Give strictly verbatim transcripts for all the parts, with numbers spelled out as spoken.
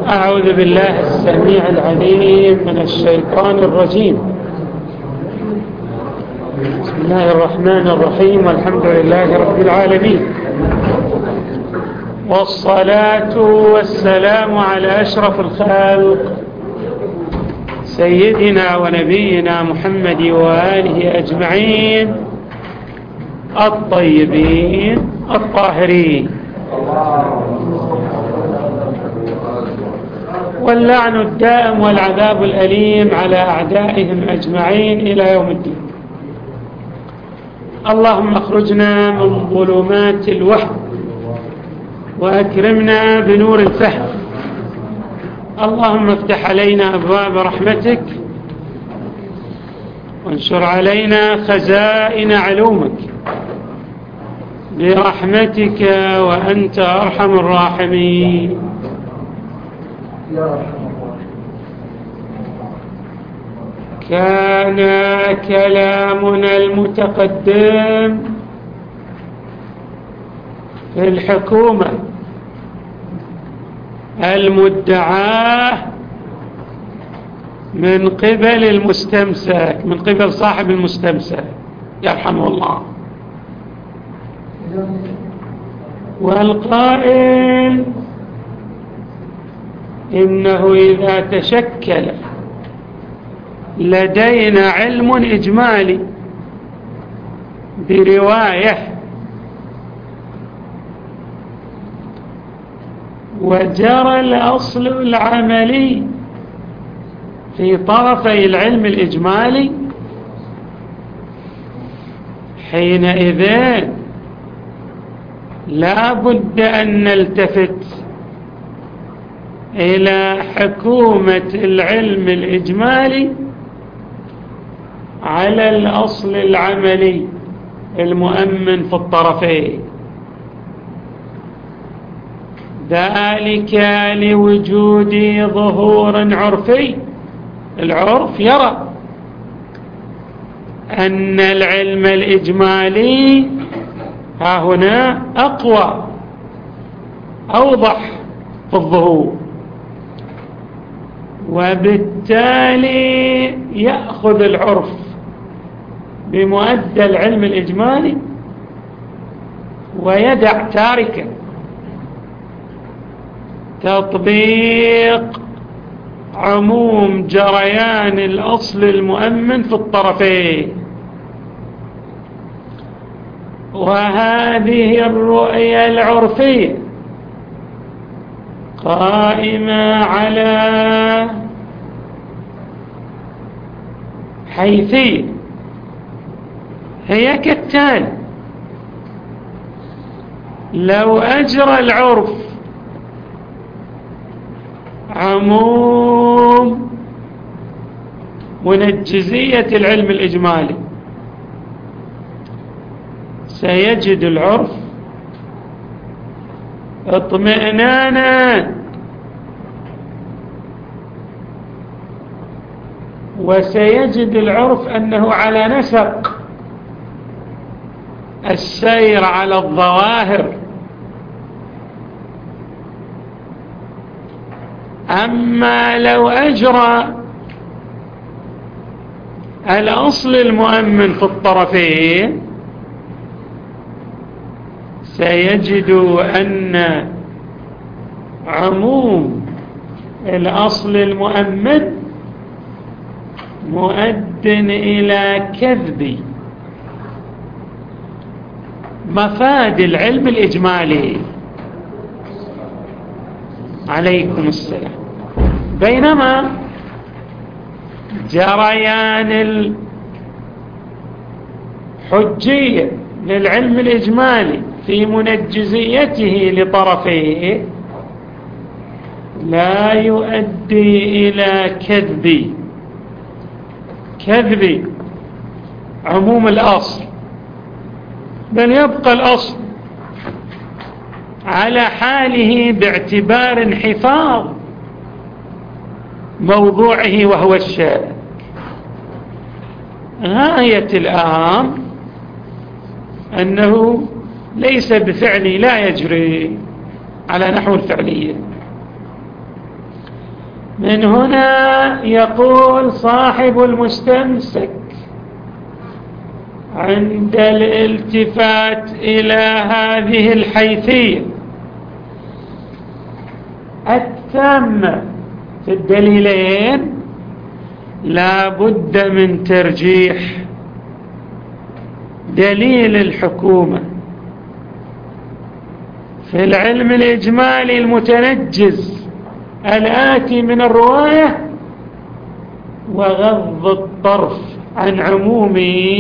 أعوذ بالله السميع العليم من الشيطان الرجيم. بسم الله الرحمن الرحيم، والحمد لله رب العالمين، والصلاة والسلام على أشرف الخلق سيدنا ونبينا محمد وآله أجمعين الطيبين الطاهرين، واللعن الدائم والعذاب الأليم على أعدائهم أجمعين إلى يوم الدين. اللهم اخرجنا من ظلمات الوهم وأكرمنا بنور الفهم. اللهم افتح علينا أبواب رحمتك وانشر علينا خزائن علومك برحمتك وأنت أرحم الراحمين. كان كلامنا المتقدم في الحكومة المدعاة من قبل المستمسك، من قبل صاحب المستمسك يرحمه الله، والقائل إنه إذا تشكل لدينا علم إجمالي برواية وجرى الأصل العملي في طرفي العلم الإجمالي، حينئذ لا بد أن نلتفت إلى حكومة العلم الإجمالي على الأصل العملي المؤمن في الطرفين، ذلك لوجود ظهور عرفي. العرف يرى أن العلم الإجمالي ها هنا أقوى أوضح في الظهور، وبالتالي يأخذ العرف بمؤدى العلم الإجمالي ويدع تاركا تطبيق عموم جريان الأصل المؤمن في الطرفين. وهذه الرؤية العرفية قائمة على حيثية هي كالتالي: لو أجرى العرف عموم منجزية العلم الإجمالي، سيجد العرف اطمئنانا وسيجد العرف أنه على نسق السير على الظواهر. أما لو أجرى الأصل المؤمن في الطرفين سيجد أن عموم الأصل المؤمن مؤد إلى كذب مفاد العلم الإجمالي. عليكم السلام. بينما جريان الحجية للعلم الإجمالي في منجزيته لطرفيه لا يؤدي إلى كذب كذب عموم الأصل، بل يبقى الأصل على حاله باعتبار انحفاظ موضوعه وهو الشارع. غاية الأمر أنه ليس بفعلي لا يجري على نحو الفعلية، من هنا يقول صاحب المستمسك عند الالتفات إلى هذه الحيثية التامة في الدليلين لا بد من ترجيح دليل الحكومة في العلم الإجمالي المتنجز الآتي من الرواية وغض الطرف عن عموم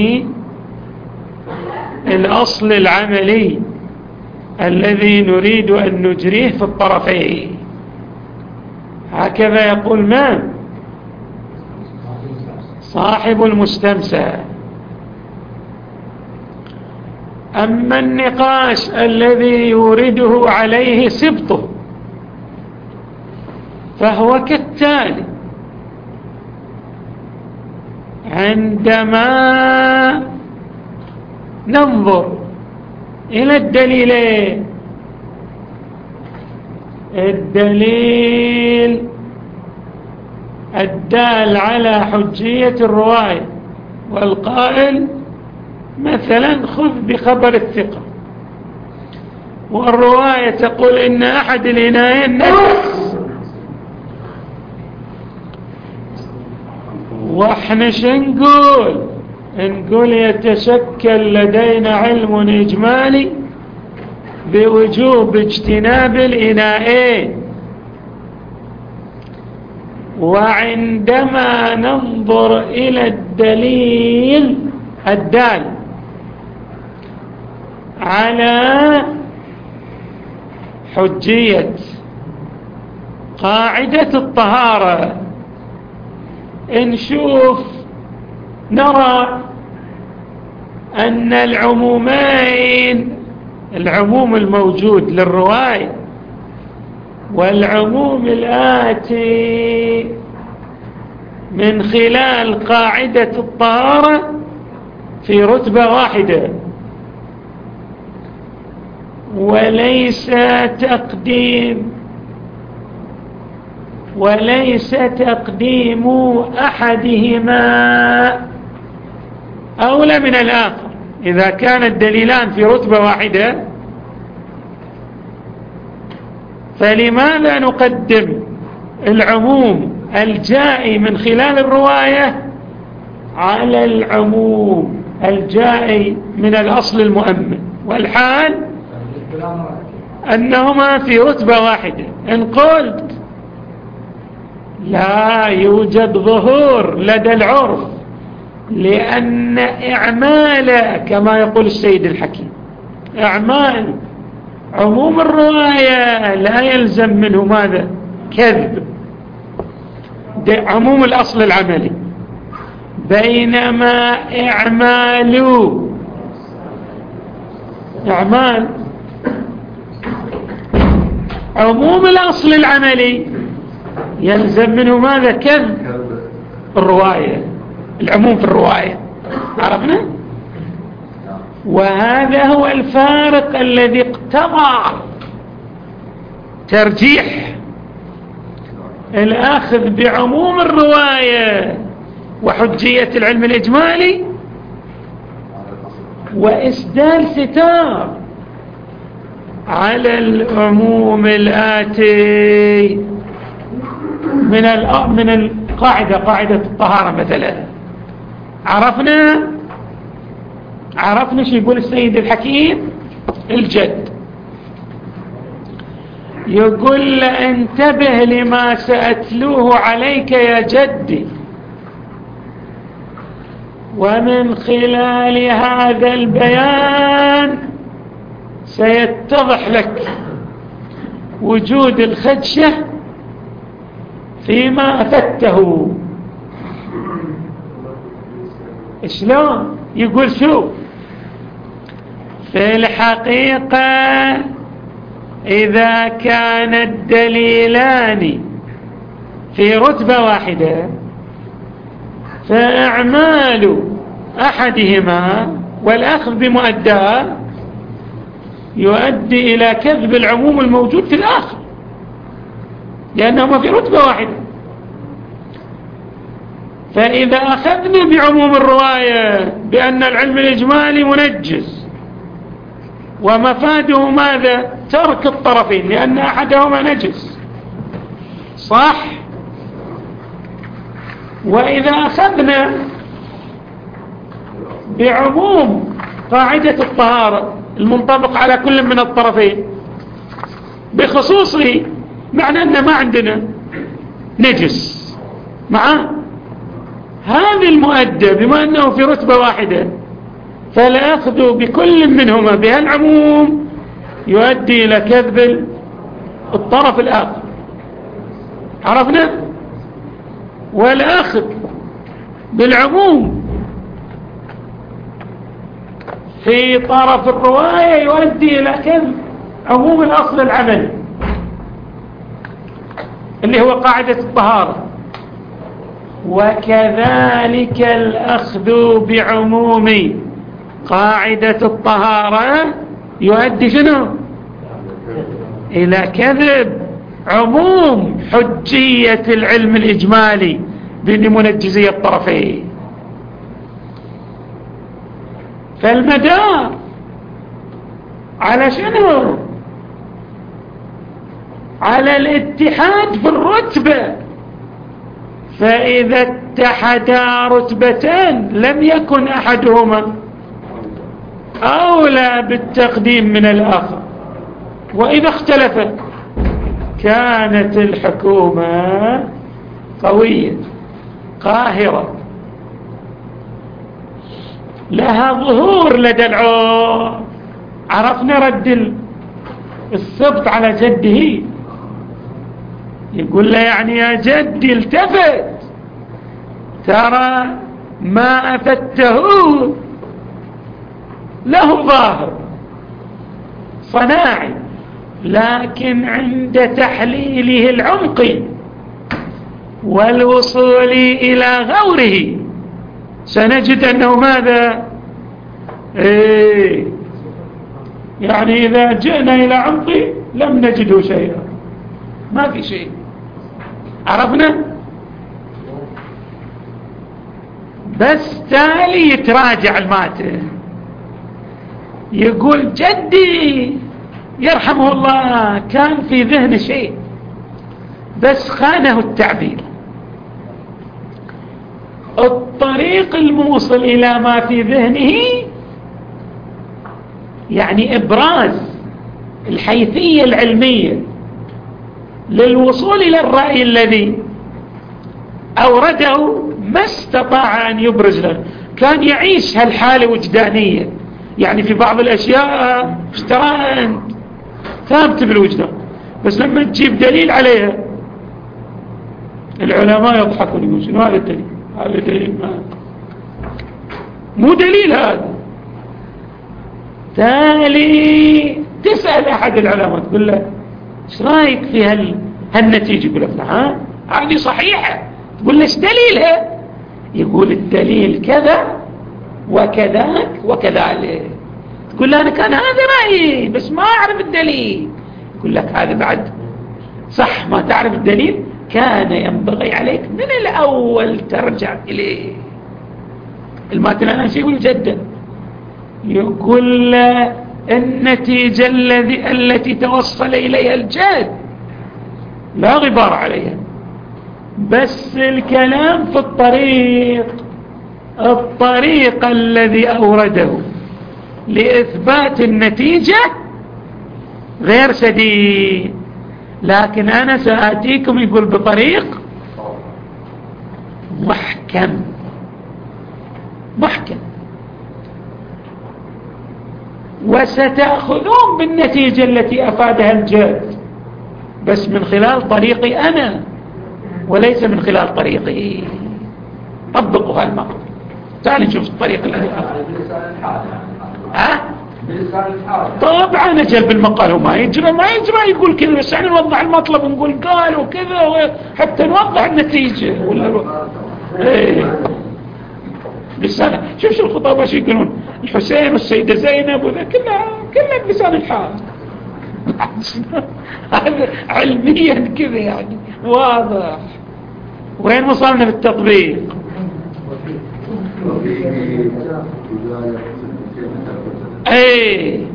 الأصل العملي الذي نريد أن نجريه في الطرفين. هكذا يقول من صاحب المستمسك. أما النقاش الذي يورده عليه سبطه فهو كالتالي: عندما ننظر إلى الدليلين، الدليل الدال على حجية الرواية والقائل مثلا خذ بخبر الثقة، والرواية تقول إن أحد الإنايين نجس، وإحنا شنقول نقول يتشكل لدينا علم إجمالي بوجوب اجتناب الإناءين. وعندما ننظر إلى الدليل الدال على حجية قاعدة الطهارة نشوف نرى أن العمومين، العموم الموجود للرواية والعموم الآتي من خلال قاعدة الطهارة في رتبة واحدة، وليس تقديم وليس تقديم أحدهما أولى من الآخر. إذا كان الدليلان في رتبة واحدة فلماذا نقدم العموم الجائي من خلال الرواية على العموم الجائي من الأصل المؤمن، والحال أنهما في رتبة واحدة؟ إن قلت لا يوجد ظهور لدى العرف، لأن إعمال كما يقول السيد الحكيم إعمال عموم الرواية لا يلزم منه ماذا؟ كذب عموم الأصل العملي، بينما إعمال إعمال عموم الأصل العملي يلزم منه ماذا؟ كذب الرواية، العموم في الرواية. عرفنا؟ وهذا هو الفارق الذي اقتضى ترجيح الأخذ بعموم الرواية وحجية العلم الإجمالي وإسدال ستار على العموم الآتي من من القاعدة، قاعدة الطهارة مثلا. عرفنا عرفنا شو يقول السيد الحكيم الجد؟ يقول انتبه لما سأتلوه عليك يا جدي، ومن خلال هذا البيان سيتضح لك وجود الخدشة فيما أفدته. شلون؟ يقول شو في الحقيقة إذا كان الدليلان في رتبة واحدة فإعمال أحدهما والأخذ بمؤداه يؤدي إلى كذب العموم الموجود في الآخر، لأنهما في رتبة واحدة. فإذا أخذنا بعموم الرواية بأن العلم الإجمالي منجز ومفاده ماذا؟ ترك الطرفين لأن أحدهما نجس، صح؟ وإذا أخذنا بعموم قاعدة الطهارة المنطبق على كل من الطرفين بخصوصه، معنى أن ما عندنا نجس معه، هذا المؤدى بما أنه في رتبة واحدة فالأخذ بكل منهما بهالعموم يؤدي إلى كذب الطرف الآخر، عرفنا؟ والأخذ بالعموم في طرف الرواية يؤدي إلى كذب عموم الأصل العملي اللي هو قاعدة الطهارة. وكذلك الأخذ بعموم قاعدة الطهارة يؤدي شنو؟ إلى كذب عموم حجية العلم الإجمالي بمنجزية الطرفين. فالمدار على شنو؟ على الاتحاد في الرتبة، فإذا اتحدا رتبتان لم يكن أحدهما أولى بالتقديم من الآخر، وإذا اختلفت كانت الحكومة قوية قاهرة لها ظهور لدى العرف. عرفنا رد السبط على جده، يقول له يعني يا جدي التفت ترى ما أفدته له ظاهر صناعي، لكن عند تحليله العمقي والوصول إلى غوره سنجد أنه ماذا؟ إيه يعني إذا جئنا إلى عمقه لم نجده شيئا، ما في شيء. عرفنا؟ بس تالي يتراجع الماتن، يقول جدي يرحمه الله كان في ذهن شيء بس خانه التعبير. الطريق الموصل إلى ما في ذهنه يعني إبراز الحيثية العلمية للوصول إلى الرأي الذي أورده ما استطاع أن يبرز له، كان يعيش هالحالة وجدانية. يعني في بعض الأشياء اشتراها أنت ثابت بالوجدان، بس لما تجيب دليل عليها العلماء يضحكون يقولون شنو هذا الدليل؟ هذا دليل ما مو دليل هذا. تالي تسأل أحد العلماء تقول له ايش رايك في هال هالنتيجة؟ يقول لك ها هذه صحيحة. تقول له ايش دليلها؟ يقول الدليل كذا وكذاك وكذلك. تقول له انا كان هذا رأيي بس ما اعرف الدليل. يقول لك هذا بعد صح ما تعرف الدليل، كان ينبغي عليك من الأول ترجع إليه. الماتن أنا شيء يقول جدا، يقول النتيجة الذي التي توصل إليها الجاد لا غبار عليها، بس الكلام في الطريق الطريق الذي أورده لإثبات النتيجة غير سديد. لكن أنا سآتيكم يقول بطريق محكم محكم وستأخذون بالنتيجة التي أفادها الجاد بس من خلال طريقي أنا وليس من خلال طريقي. طبقوا هالمقطع. تعالوا نشوف الطريق الذي أفاد. ها؟ طبعا أجل بالمقال وما يجرى ما يجرى يقول كذا، بس يعني نوضح المطلب ونقول قال وكذا حتى نوضح النتيجة ولا ايه لسانه. شوف شو الخطابة شو يقولون الحسين والسيدة زينب وذا كلها كلها بلسان الحال. هذا علميا كذا يعني واضح. وين وصلنا بالتطبيق؟ اي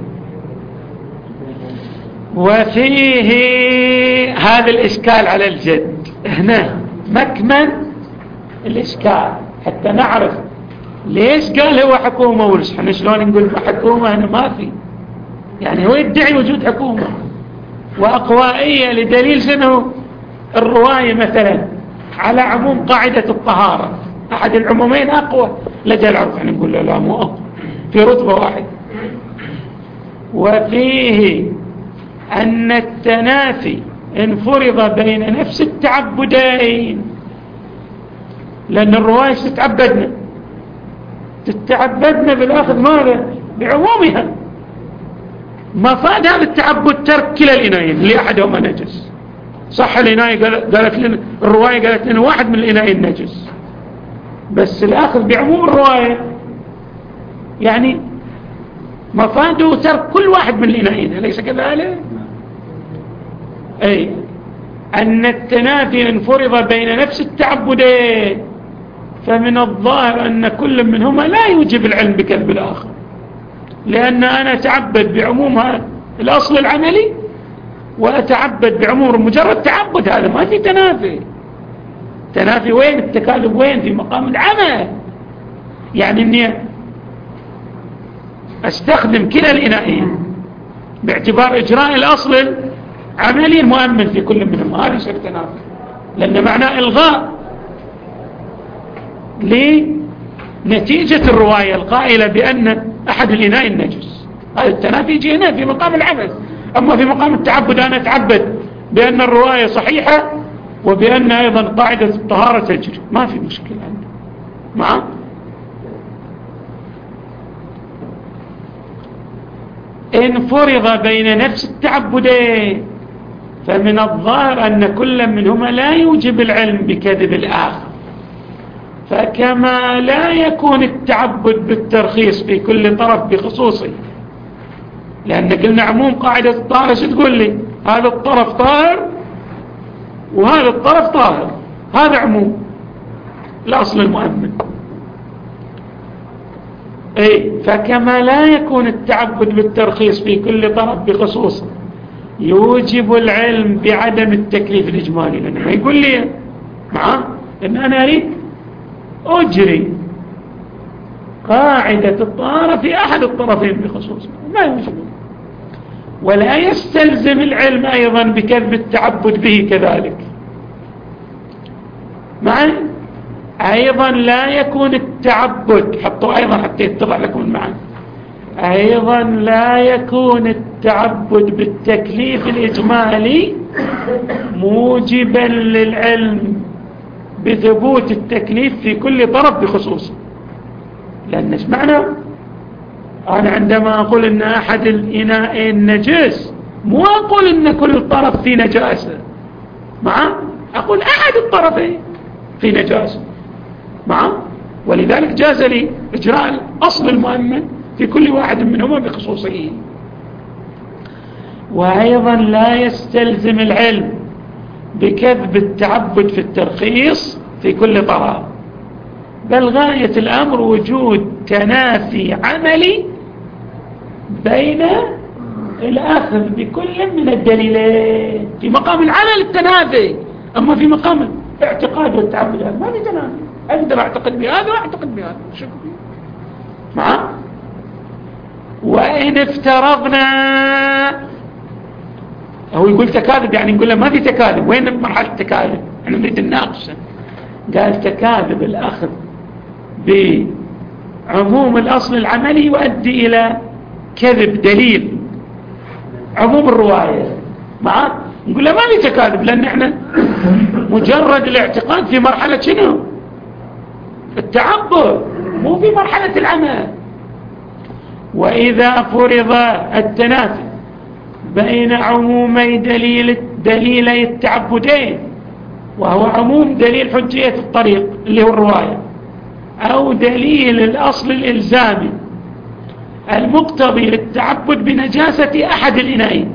وفيه هذا الإشكال على الجد هنا مكمن الإشكال حتى نعرف ليش قال هو حكومة وليش احنا شلون نقول حكومة هنا ما في يعني هو يدعي وجود حكومة وأقوائية لدليل شنو الرواية مثلا على عموم قاعدة الطهارة أحد العمومين أقوى لدى العرف احنا نقول له لا مو أقوى في رتبة واحد. وفيه أن التنافي انفرض بين نفس التعبدين لأن الرواية تتعبدنا تتعبدنا بالأخذ ماذا بعمومها مفاد هذا التعبد ترك كلا الإنايين اللي أحدهما نجس صح الإناية قالت لنا الرواية قالت لنا واحد من الإنايين نجس بس الأخذ بعموم الرواية يعني مفاده ترك كل واحد من الإنايين أليس كذلك؟ أي أن التنافي انفرض بين نفس التعبدين فمن الظاهر أن كل منهما لا يوجب العلم بكذب الآخر لأن أنا أتعبد بعموم الأصل العملي وأتعبد بعموم مجرد تعبد هذا ما في تنافي تنافي وين التكالب وين في مقام العمل يعني أني أستخدم كلا الإناءين باعتبار إجراء الأصل العملي المؤمن في كل منهم هذا يصير تنافي لأن معناه إلغاء لنتيجة الرواية القائلة بأن أحد الإناء النجس هذا التنافي يجي هنا في مقام العمل أما في مقام التعبد أنا أتعبد بأن الرواية صحيحة وبأن أيضا قاعدة الطهارة تجري ما في مشكلة عندي معه إن فرض بين نفس التعبدين فمن الظاهر أن كل منهما لا يوجب العلم بكذب الآخر فكما لا يكون التعبد بالترخيص في كل طرف بخصوصه لأن قلنا عموم قاعدة الطهارة شو تقول لي هذا الطرف طاهر وهذا الطرف طاهر هذا عموم الأصل المؤمن أي فكما لا يكون التعبد بالترخيص في كل طرف بخصوصه يوجب العلم بعدم التكليف الإجمالي لأنه ما يقول لي معه إن أنا أريد أجري قاعدة الطهارة في أحد الطرفين بخصوصه ما يوجب ولا يستلزم العلم أيضا بكذب التعبد به كذلك معي أيضا لا يكون التعبد حطوا أيضا حتى يتضح لكم المعنى أيضا لا يكون التعبد بالتكليف الإجمالي موجبا للعلم بثبوت التكليف في كل طرف بخصوصه لأن ايش معنى أنا عندما أقول إن أحد الإناءين نجس مو أقول إن كل طرف فيه نجاسة معه أقول أحد الطرفين في نجاسة معه ولذلك جاز لي إجراء الأصل المؤمن في كل واحد منهما بخصوصه وأيضا لا يستلزم العلم بكذب التعبد في الترخيص في كل طرف بل غاية الأمر وجود تنافي عملي بين الأخذ بكل من الدليلين في مقام العمل التنافي أما في مقام الاعتقاد والتعبد ما في تنافي أقدر أعتقد بهذا وأعتقد بهذا شكرا معه وإن افترضنا هو يقول تكاذب يعني نقول له ما في تكاذب وين مرحلة التكاذب احنا نريد الناقص قال تكاذب الأخذ بعموم الأصل العملي يؤدي إلى كذب دليل عموم الرواية معه نقول له ما في تكاذب لأن احنا مجرد الاعتقاد في مرحلة شنو التعبد مو في مرحلة العمل وإذا فرض التنافي بين عمومي دليل دليلي التعبدين وهو عموم دليل حجية الطريق اللي هو الرواية أو دليل الأصل الإلزامي المقتضي للتعبد بنجاسة أحد الإناءين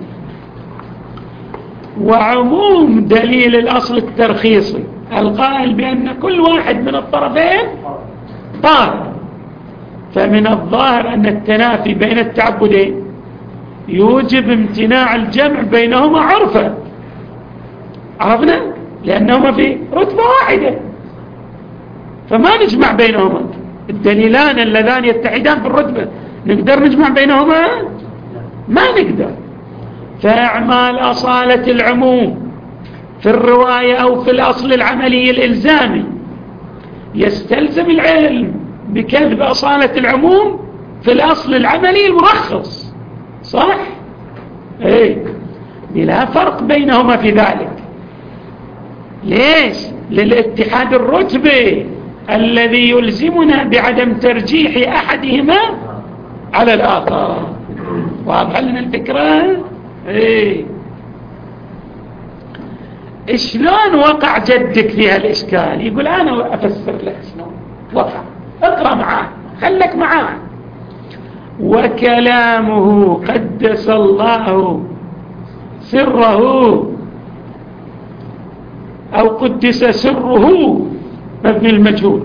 وعموم دليل الأصل الترخيصي القائل بأن كل واحد من الطرفين طاهر. فمن الظاهر أن التنافي بين التعبدين يوجب امتناع الجمع بينهما عرفا. عرفنا؟ لأنهما في رتبة واحدة، فما نجمع بينهما. الدليلان اللذان يتحدان في الرتبة نقدر نجمع بينهما؟ ما نقدر. فإعمال أصالة العموم في الرواية أو في الأصل العملي الإلزامي يستلزم العلم بكذب أصالة العموم في الأصل العملي المرخص. صح؟ ايه، لا فرق بينهما في ذلك. ليش؟ للاتحاد الرتبي الذي يلزمنا بعدم ترجيح أحدهما على الآخر. واضح لنا الفكرة؟ ايه. شلون وقع جدك في هالإشكال؟ يقول أنا أفسر لك شلون وقع. اقرأ معاه، خلك معاه. وكلامه قدس الله سره أو قدس سره مبني المجهول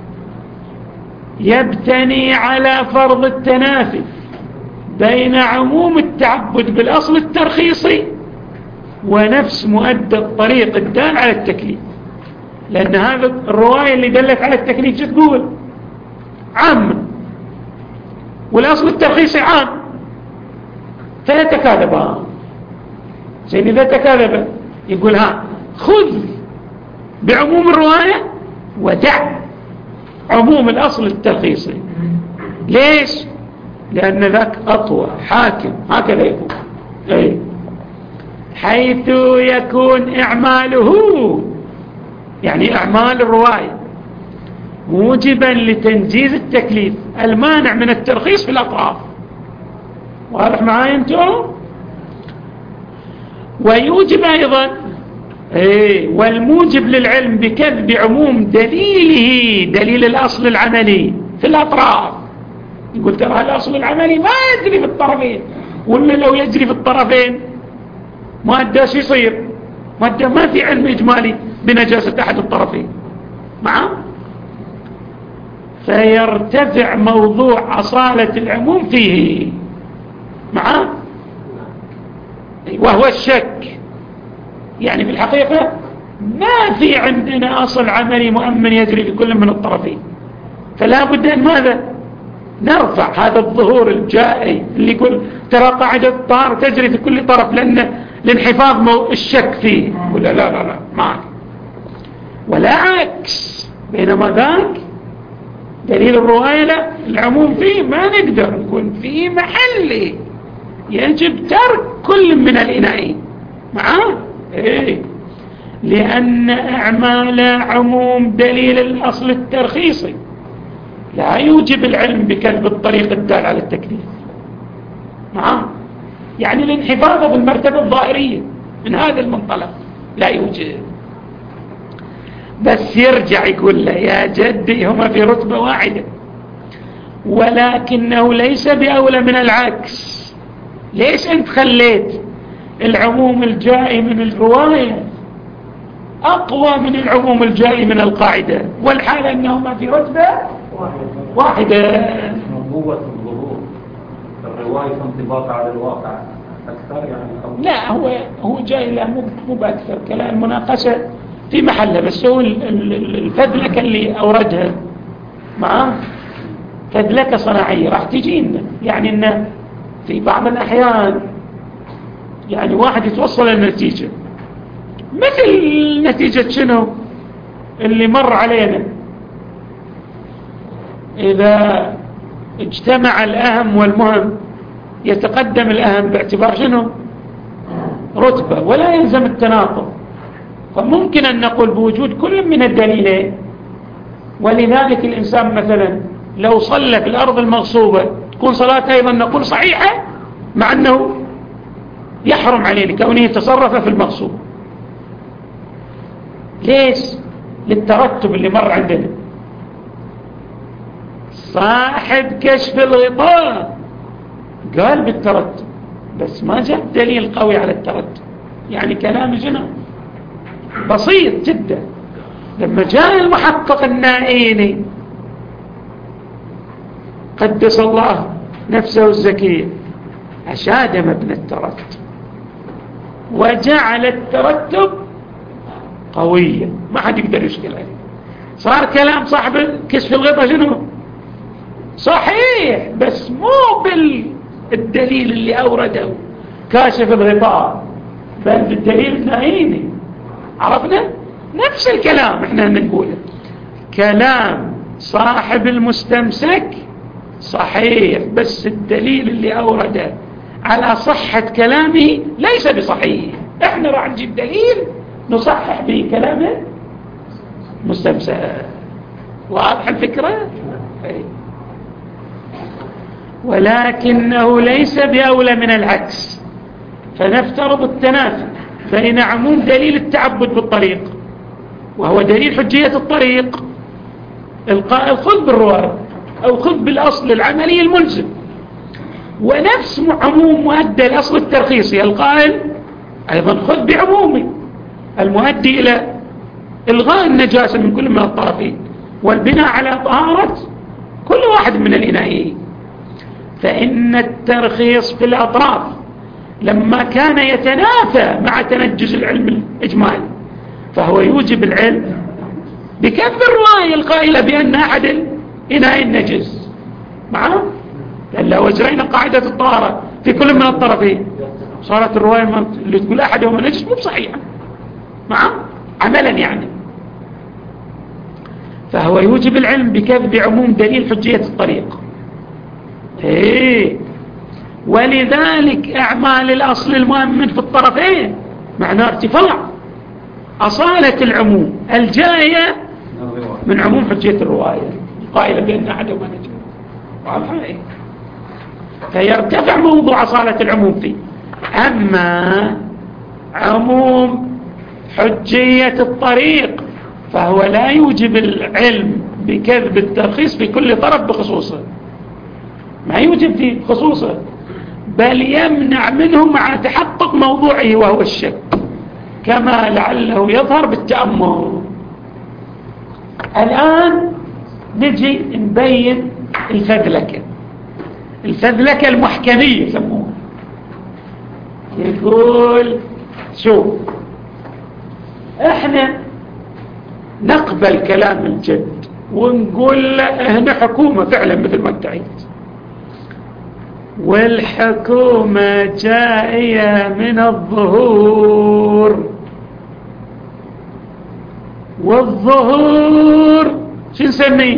يبتني على فرض التنافي بين عموم التعبد بالأصل الترخيصي ونفس مؤدى الطريق الدال على التكليف. لأن هذا الرواية اللي دلت على التكليف شو تقول؟ عام، والأصل الترخيصي عام، فيتكاذبان. زين إذا تكاذب يقول ها خذ بعموم الرواية ودع عموم الأصل الترخيصي. ليش؟ لأن ذاك أطوى حاكم، هكذا يقول. أي. حيث يكون إعماله، يعني إعمال الرواية، موجبا لتنجيز التكليف المانع من الترخيص في الأطراف. واضح معايا انتم؟ ويوجب أيضا ايه والموجب للعلم بكذب عموم دليله، دليل الأصل العملي في الأطراف. يقول ترى الأصل العملي ما يجري في الطرفين، ولا لو يجري في الطرفين ما أدى شو يصير؟ ما أدى، ما في علم إجمالي بنجاسة أحد الطرفين معه. فيرتفع موضوع أصالة العموم فيه معه، وهو الشك. يعني في الحقيقة ما في عندنا أصل عملي مؤمن يجري في كل من الطرفين، فلا بد أن ماذا؟ نرفع هذا الظهور الجائي اللي يقول ترى قاعدة الطهارة تجري في كل طرف لأن لانحفاظ الشك فيه. ولا لا لا لا معك، ولا عكس. بينما ذاك دليل الرواية لا، العموم فيه ما نقدر نكون فيه محلي، يجب ترك كل من الإناءين معاه. إيه؟ لأن أعمال عموم دليل الأصل الترخيصي لا يوجب العلم بكذب الطريق الدال على التكليف معاه. يعني الانحفاظ بالمرتبة الظاهرية من هذا المنطلق لا يوجد. بس يرجع يقول له يا جدي هما في رتبة واحدة، ولكنه ليس بأولى من العكس. ليش انت خليت العموم الجائي من الرواية أقوى من العموم الجائي من القاعدة، والحال أنهما في رتبة واحدة؟ قوة الظهور الرواية انطباق على الواقع أكثر يعني. لا، هو هو جاي له مو مو بأكثر. كلام المناقشة في محله، بس هو الفذلكة اللي أوردها معاه فذلكة صناعية راح تجينا. يعني إنه في بعض الأحيان يعني واحد يتوصل للنتيجة، مثل نتيجة شنو اللي مر علينا. إذا اجتمع الأهم والمهم يتقدم الأهم باعتبار شنو؟ رتبة، ولا يلزم التناقض. فممكن أن نقول بوجود كل من الدليلين. ولذلك الإنسان مثلا لو صلى في الأرض المغصوبة تكون صلاته أيضا نقول صحيحة، مع أنه يحرم عليه لكونه يتصرف في المغصوب. ليش؟ للترتب اللي مر عندنا. صاحب كشف الغطاء قال بالترتب، بس ما جاء دليل قوي على الترتب. يعني كلام جنة بسيط جدا. لما جاء المحقق النائيني قدس الله نفسه الزكية أشاد مبنى الترتب وجعل الترتب قويا ما حد يقدر يشكل عليه. صار كلام صاحب كشف الغطاء شنو صحيح بس مو بالدليل اللي أورده كاشف الغطاء بل بالدليل النهيني. عرفنا نفس الكلام احنا نقوله. كلام صاحب المستمسك صحيح بس الدليل اللي أورده على صحة كلامه ليس بصحيح. احنا راح نجيب دليل نصحح به كلامه مستمسك. واضح الفكرة؟ ولكنه ليس بأولى من العكس. فنفترض التنافي بين عموم دليل التعبد بالطريق وهو دليل حجية الطريق القائل خذ بالرواية أو خذ بالأصل العملي الملزم، ونفس عموم مؤدى الأصل الترخيصي القائل أيضا خذ بعمومه المؤدي إلى إلغاء النجاسة من كل من الطرفين والبناء على طهارة كل واحد من الإنايين. فإن الترخيص في الأطراف لما كان يتنافى مع تنجز العلم الإجمالي فهو يوجب العلم بكف الرواية القائلة بأن أحد الإناءين نجس معه لأن وجرينا قاعدة الطهارة في كل من الطرفين صارت الرواية اللي تقول أحدهما نجس مو بصحيحة معه عملا يعني. فهو يوجب العلم بكف بعموم دليل حجية الطريق. ايه ولذلك اعمال الاصل المؤمن في الطرفين معناه ارتفاع اصالة العموم الجاية من عموم حجية الرواية القائلة بان احدهما نجس واضحة. فيرتفع موضوع اصالة العموم فيه. اما عموم حجية الطريق فهو لا يوجب العلم بكذب الترخيص في كل طرف بخصوصه ما يوجب فيه خصوصه بل يمنع منه مع تحقق موضوعه وهو الشك كما لعله يظهر بالتأمل. الآن نجي نبين الفذلكة الفذلكة المحكمية يسموها. يقول شوف احنا نقبل كلام الجد ونقول له احنا حكومة فعلا مثل ما انت عيد والحكومة جائية من الظهور والظهور شو نسميه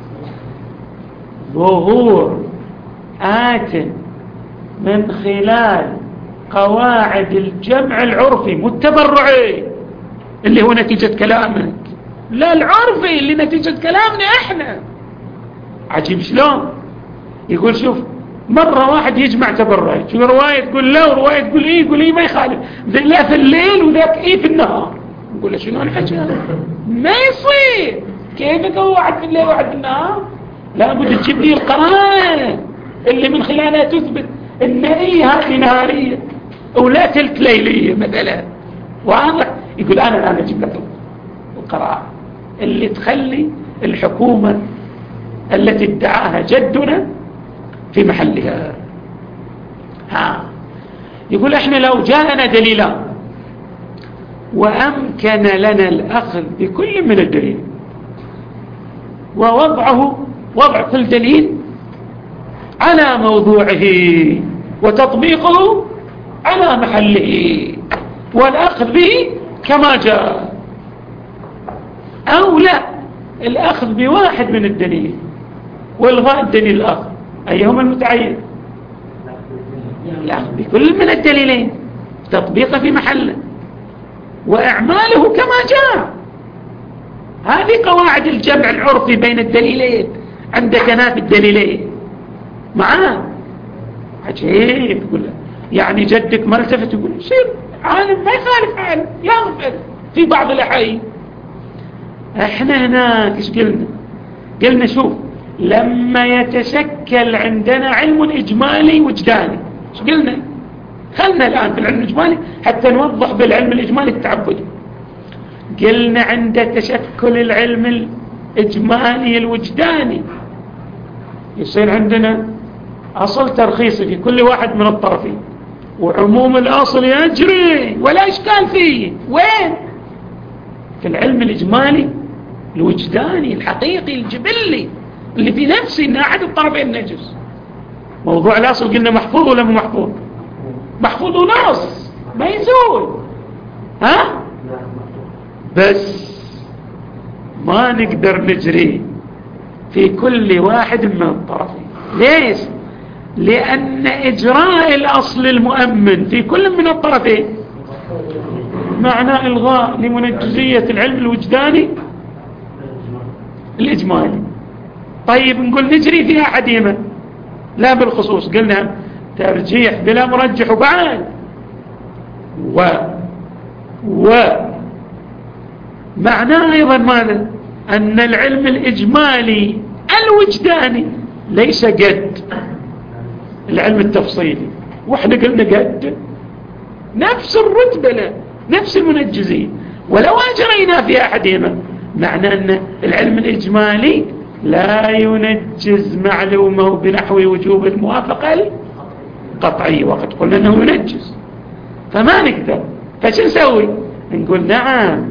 ظهور آت من خلال قواعد الجمع العرفي مو التبرعي اللي هو نتيجة كلامك لا العرفي اللي نتيجة كلامنا احنا. عجيب شلون يقول شوف مرة واحد يجمع تبرعي شو رواية تقول لا ورواية تقول ايه يقول ايه ما يخالف لا في الليل وذاك ايه في النهار. نقول له شنو الحكي ما يصير كيف هو واحد في الليل وواحد في النهار لابد تجيب لي القرائن اللي من خلالها تثبت ان ايه هذه نهارية ولا تلك ليلية مثلا. واضح يقول انا الان اجيب لك القرائن اللي تخلي الحكومة التي ادعاها جدنا في محلها. ها يقول احنا لو جاءنا دليلان وامكن لنا الاخذ بكل من الدليل ووضعه وضع كل دليل على موضوعه وتطبيقه على محله والاخذ به كما جاء او لا الاخذ بواحد من الدليل والغاء الدليل الاخر ايهما المتعين الاخذ بكل من الدليلين تطبيقه في محله واعماله كما جاء. هذه قواعد الجمع العرفي بين الدليلين عند تنافي الدليلين معاه. عجيب يقول يعني جدك ما التفت يقول يصير عالم ما يخالف عالم يغفل في بعض الاحايين. احنا هناك ايش قلنا قلنا شوف لما يتشكل عندنا علم اجمالي وجداني ايش قلنا خلنا الان في العلم الاجمالي حتى نوضح بالعلم الاجمالي التعبدي. قلنا عند تشكل العلم الاجمالي الوجداني يصير عندنا أصل ترخيصي في كل واحد من الطرفين، وعموم الأصل يجري ولا إشكال فيه. وين؟ في العلم الإجمالي الوجداني الحقيقي الجبلي اللي في نفسي إن أحد الطرفين نجس. موضوع الأصل قلنا محفوظ ولا مو محفوظ؟ محفوظ ونص ما يزول. ها؟ بس ما نقدر نجري في كل واحد من الطرفين. ليش؟ لأن إجراء الأصل المؤمن في كل من الطرفين معنى إلغاء لمنجزية العلم الوجداني الإجمالي. طيب نقول نجري في أحدهما لا بالخصوص، قلنا ترجيح بلا مرجح وبعد و و معناه أيضا ماذا؟ أن العلم الإجمالي الوجداني ليس قد العلم التفصيلي، وإحنا قلنا قد نفس الرتبة له نفس المنجزين. ولو أجرينا في أحدهما معناه أن العلم الإجمالي لا ينجز معلومه بنحو وجوب الموافقة القطعية، وقد قلنا أنه ينجز. فما نقدر، فشو نسوي؟ نقول نعم،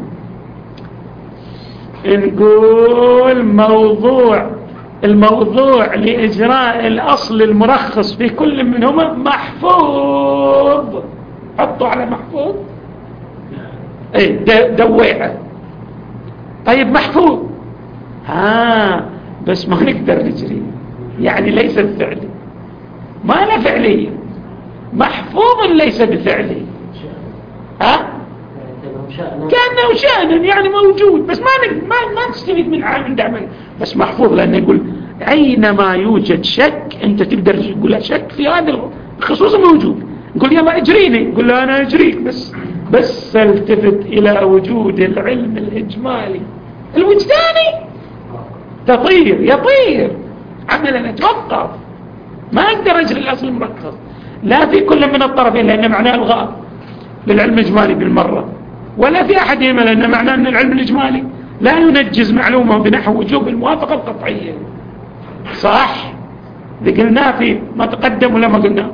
نقول موضوع الموضوع لإجراء الأصل المرخص في كل منهما محفوظ. حطوا على محفوظ اي دويعه. طيب محفوظ ها، بس ما نقدر نجري، يعني ليس بفعلي، ما له فعلية، محفوظ ليس بفعلي. ها كأنه شأنا يعني موجود، بس ما ما ما تستفيد من عند عمل، بس محفوظ. لأنه يقول أينما يوجد شك أنت تقدر تقول شك في هذا الخصوص موجود. نقول يلا اجريني، نقول له أنا أجريك، بس بس التفت إلى وجود العلم الإجمالي الوجداني تطير يطير عملا أتوقف، ما أقدر أجري الأصل المركز لا في كل من الطرفين لأن معناه الغاء للعلم الإجمالي بالمرة، ولا في أحدهما لأن معناه أن العلم الإجمالي لا ينجز معلومة بنحو وجوب الموافقة القطعية. صح؟ اللي قلناه في ما تقدم ولا ما قلناه؟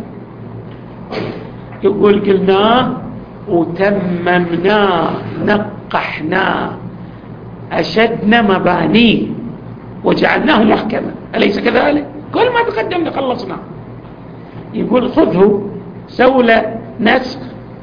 يقول قلناه وتممناه نقحناه أشدنا مبانيه وجعلناه محكما، أليس كذلك؟ كل ما تقدمنا خلصنا. يقول خذه سولة نسخ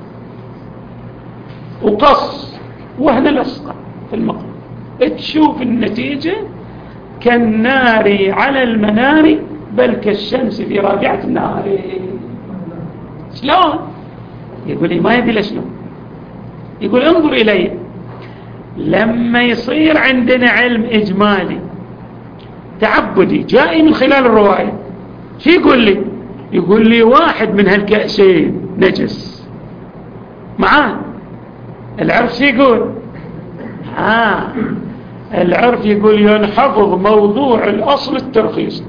وقص وهنا لصقة في المقام، تشوف النتيجة كالنار على المنار بل كالشمس في رابعة النهار. شلون؟ يقول لي ما يبي شلون، يقول انظر إلي لما يصير عندنا علم إجمالي تعبدي جائي من خلال الرواية، شو يقول لي؟ يقول لي واحد من هالكأسين نجس معاه. العرف شو يقول؟ آه العرف يقول ينحفظ موضوع الأصل الترخيصي،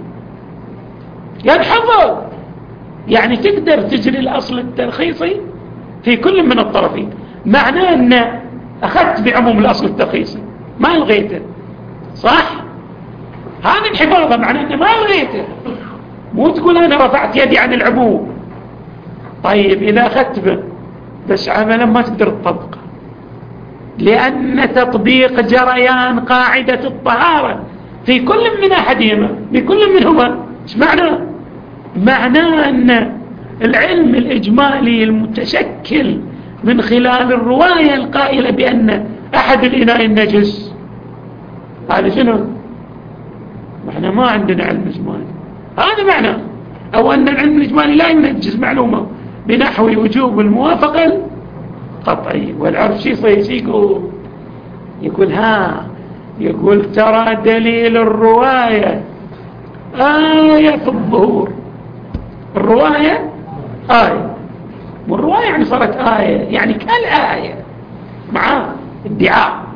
ينحفظ يعني تقدر تجري الأصل الترخيصي في كل من الطرفين، معناه أن أخذت بعموم الأصل الترخيصي ما ألغيته. صح؟ هذا انحفاظه معناه أنه ما ألغيته، مو تقول أنا رفعت يدي عن العموم. طيب إذا أخذت به بس عملا ما تقدر تطبقه، لأن تطبيق جريان قاعدة الطهارة في كل من أحدهما بكل منهما ايش معناه؟ معناه أن العلم الإجمالي المتشكل من خلال الرواية القائلة بأن أحد الإناء النجس، هذا شنو؟ احنا ما عندنا علم إجمالي، هذا معناه، أو أن العلم الإجمالي لا ينجز معلومة بنحو وجوب الموافقة القطعية. والعرف شي يقول؟ يقول ها يقول ترى دليل الرواية آية في الظهور. الرواية آية، والرواية يعني صارت آية يعني كالآية مع ادعاء.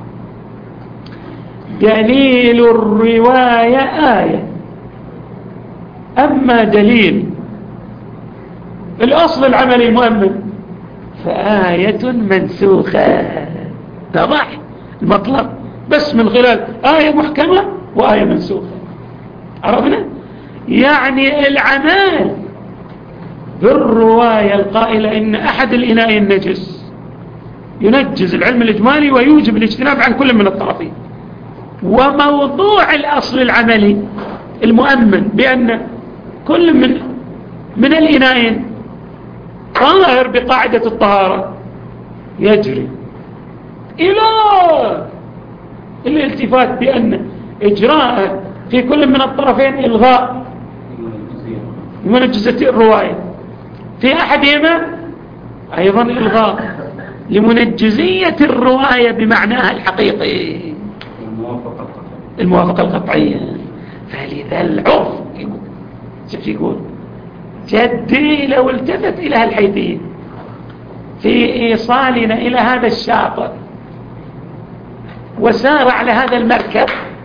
دليل الرواية آية، أما دليل الأصل العملي المؤمن فآية منسوخة. واضح المطلب، بس من خلال آية محكمة وآية منسوخة. عرفنا؟ يعني العمل بالرواية القائلة إن أحد الإناءين نجس ينجز العلم الإجمالي ويوجب الاجتناب عن كل من الطرفين. وموضوع الأصل العملي المؤمن بأن كل من من الإناءين طاهر بقاعدة الطهارة يجري إلى الالتفات بأن إجراء في كل من الطرفين إلغاء منجزة الرواية، في أحدهما أيضا إلغاء لمنجزية الرواية بمعناها الحقيقي الموافقة القطعية. فلذا العرف يقول شوف يقول جدي لو التفت إلى هالحيثية في إيصالنا إلى هذا الشاطئ وسار على هذا المركب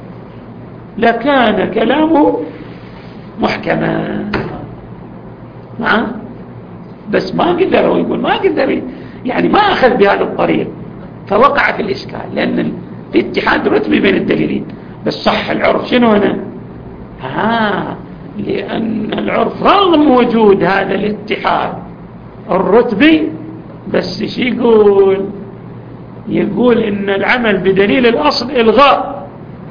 لكان كلامه محكما. نعم بس ما قدروا يقول ما قدر يعني ما أخذ بهذا الطريق فوقع في الإشكال لأن في اتحاد رتبي بين الدليلين. بس صح العرف شنو هنا؟ ها لأن العرف رغم وجود هذا الاتحاد الرتبي بس شي يقول يقول إن العمل بدليل الأصل إلغاء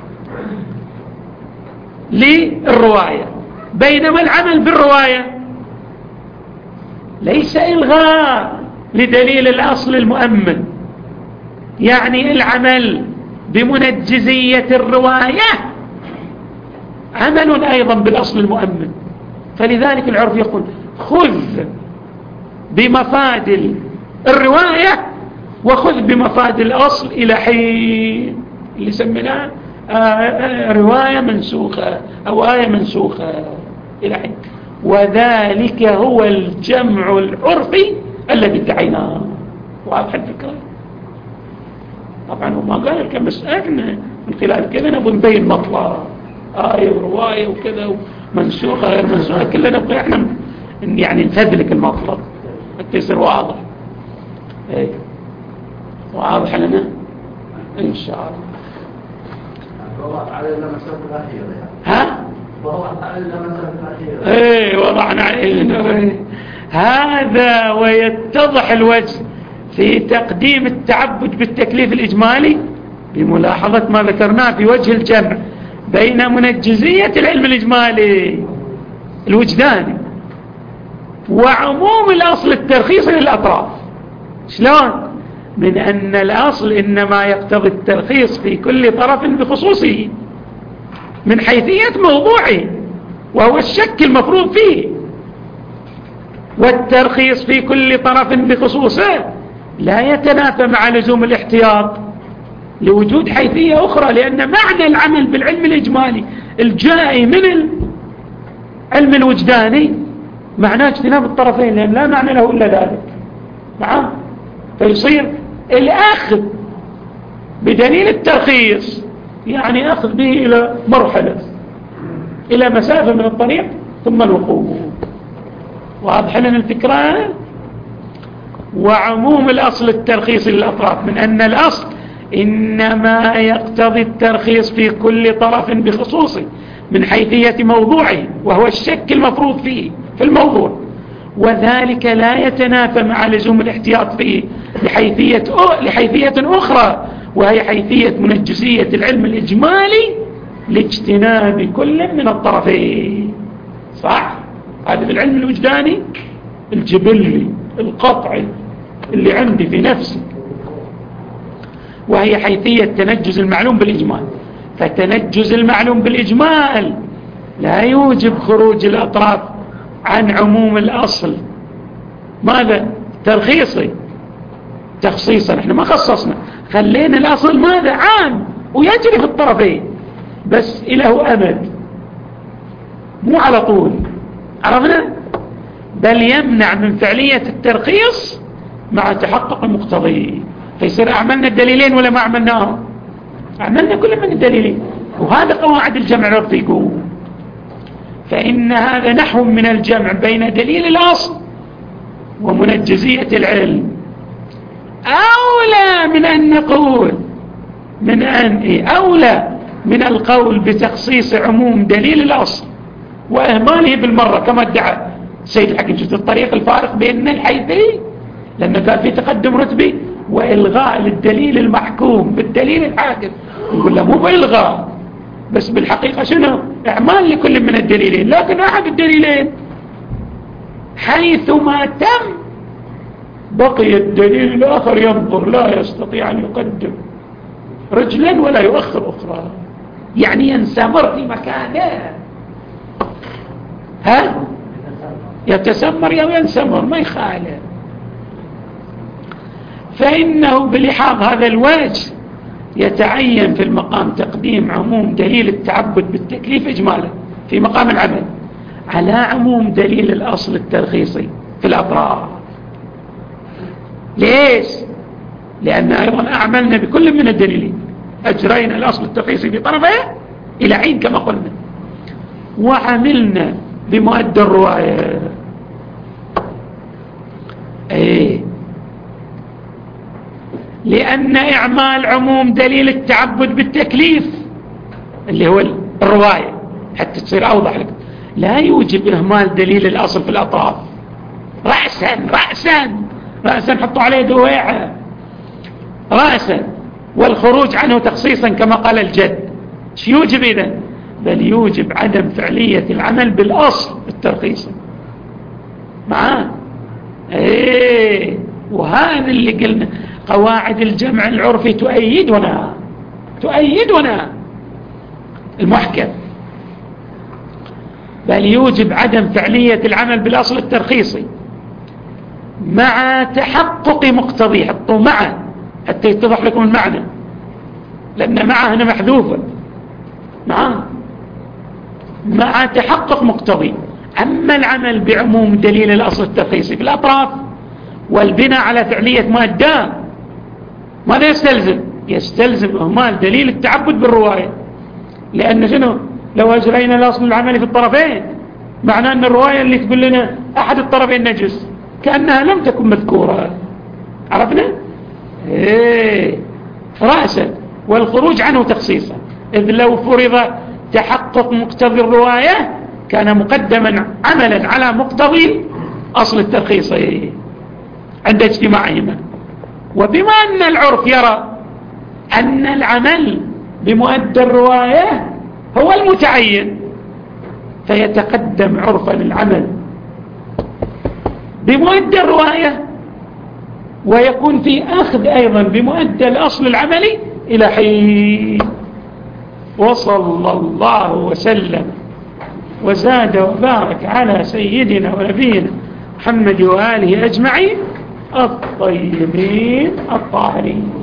للرواية، بينما العمل بالرواية ليس إلغاء لدليل الأصل المؤمن. يعني العمل بمنجزية الرواية عمل أيضا بالأصل المؤمن. فلذلك العرف يقول خذ بمفاد الرواية وخذ بمفاد الأصل إلى حين اللي سميناه رواية منسوخة أو آية منسوخة إلى حين. وذلك هو الجمع العرفي الذي ادعيناه. واضح الفكرة؟ طبعا وما قال لك بس احنا من خلال كذا نبغى نبين مطلع آية ورواية وكذا ومنسوخة غير منسوخة كلنا نبغى احنا يعني نفذلك المطلب حتى يصير واضح. ايه واضح لنا ان شاء الله. وضعت على المسافة الأخيرة ها؟ وضعت على المسافة الأخيرة ايه وضعنا عليه هذا. ويتضح الوجه في تقديم التعبد بالتكليف الإجمالي بملاحظة ما ذكرناه في وجه الجمع بين منجزية العلم الإجمالي الوجداني وعموم الأصل الترخيصي للأطراف. شلون؟ من أن الأصل إنما يقتضي الترخيص في كل طرف بخصوصه من حيثية موضوعه وهو الشك المفروض فيه، والترخيص في كل طرف بخصوصه لا يتنافى مع لزوم الاحتياط لوجود حيثية أخرى. لأن معنى العمل بالعلم الإجمالي الجائي من العلم الوجداني معناه اجتناب الطرفين، لأن لا معنى له إلا ذلك. نعم. فيصير الأخذ بدليل الترخيص يعني أخذ به إلى مرحلة إلى مسافة من الطريق ثم الوقوف. واضح لنا الفكرة؟ وعموم الأصل الترخيص للأطراف من أن الأصل إنما يقتضي الترخيص في كل طرف بخصوصه من حيثية موضوعه وهو الشك المفروض فيه في الموضوع، وذلك لا يتنافى مع لزوم الاحتياط فيه لحيثية, لحيثية أخرى وهي حيثية منجزية العلم الإجمالي لاجتناب كل من الطرفين. صح؟ هذا في العلم الوجداني الجبلي القطعي اللي عندي في نفسي، وهي حيثية تنجز المعلوم بالإجمال. فتنجز المعلوم بالإجمال لا يوجب خروج الأطراف عن عموم الأصل. ماذا؟ ترخيصي تخصيصا. احنا ما خصصنا، خلينا الأصل ماذا؟ عام ويجري في الطرفين بس إله أمد مو على طول. عرفنا؟ بل يمنع من فعلية الترخيص مع تحقق المقتضي. فيصير أعملنا الدليلين ولا ما أعملناهم؟ أعملنا كل من الدليلين. وهذا قواعد الجمع العرفي يقول. فإن هذا نحو من الجمع بين دليل الأصل ومنجزية العلم أولى من أن نقول من أن إيه أولى من القول بتخصيص عموم دليل الأصل وإهماله بالمرة كما ادعى سيد الحكيم. شفت الطريق الفارق بين الحيثي، لأنه كان في تقدم رتبي وإلغاء للدليل المحكوم بالدليل الحاكم. يقول له مو بإلغاء بس بالحقيقة شنو؟ إعمال لكل من الدليلين، لكن أحد الدليلين حيثما تم بقي الدليل الآخر ينظر، لا يستطيع أن يقدم رجلا ولا يؤخر أخرى، يعني ينسمر في مكانه. ها؟ يتسمر أو ينسمر ما يخالف. فإنه بلحاظ هذا الوجه يتعين في المقام تقديم عموم دليل التعبد بالتكليف إجمالا في مقام العمل على عموم دليل الأصل الترخيصي في الأطراف. ليش؟ لأن أيضا أعملنا بكل من الدليلين، أجرينا الأصل الترخيصي بطرفه إلى عين كما قلنا، وعملنا بمؤدى الرواية. ايه لأن إعمال عموم دليل التعبد بالتكليف اللي هو الرواية حتى تصير أوضح لك لا يوجب إهمال دليل الأصل في الأطراف رأسا رأسا رأسا حطوا عليه دويعة رأسا، والخروج عنه تخصيصا كما قال الجد. شو يوجب إذن؟ بل يوجب عدم فعلية العمل بالأصل الترخيصي معاه. ايه وهذا اللي قلنا قواعد الجمع العرفي تؤيدنا تؤيدنا المحكم. بل يوجب عدم فعلية العمل بالأصل الترخيصي مع تحقق مقتضيه. حطوا معه حتى يتضح لكم المعنى، لأن معه هنا محذوفة معه مع تحقق مقتضي. أما العمل بعموم دليل الأصل الترخيصي في الأطراف والبناء على فعلية مادة ماذا يستلزم؟ يستلزم إهمال دليل التعبد بالرواية، لأن شنو؟ لو أجرينا الأصل العملي في الطرفين معناه أن الرواية اللي تقول لنا أحد الطرفين نجس كأنها لم تكن مذكورة. عرفنا؟ إيه رأسا، والخروج عنه تخصيصا، إذ لو فرض تحقق مقتضي الرواية كان مقدما عملا على مقتضي أصل الترخيص عند اجتماعهما. وبما أن العرف يرى أن العمل بمؤدى الرواية هو المتعين فيتقدم عرفا العمل بمؤدى الرواية ويكون في أخذ أيضا بمؤدى الأصل العملي إلى حين. وصلى الله وسلم وزاد وبارك على سيدنا ونبينا محمد وآله أجمعين الطيبين الطاهرين.